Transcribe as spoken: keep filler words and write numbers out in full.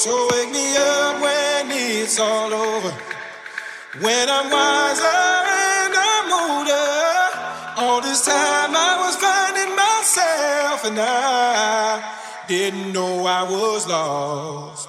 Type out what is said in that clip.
So wake me up when it's all over. When I'm wiser and I'm older. All this time I was finding myself and I didn't know I was lost.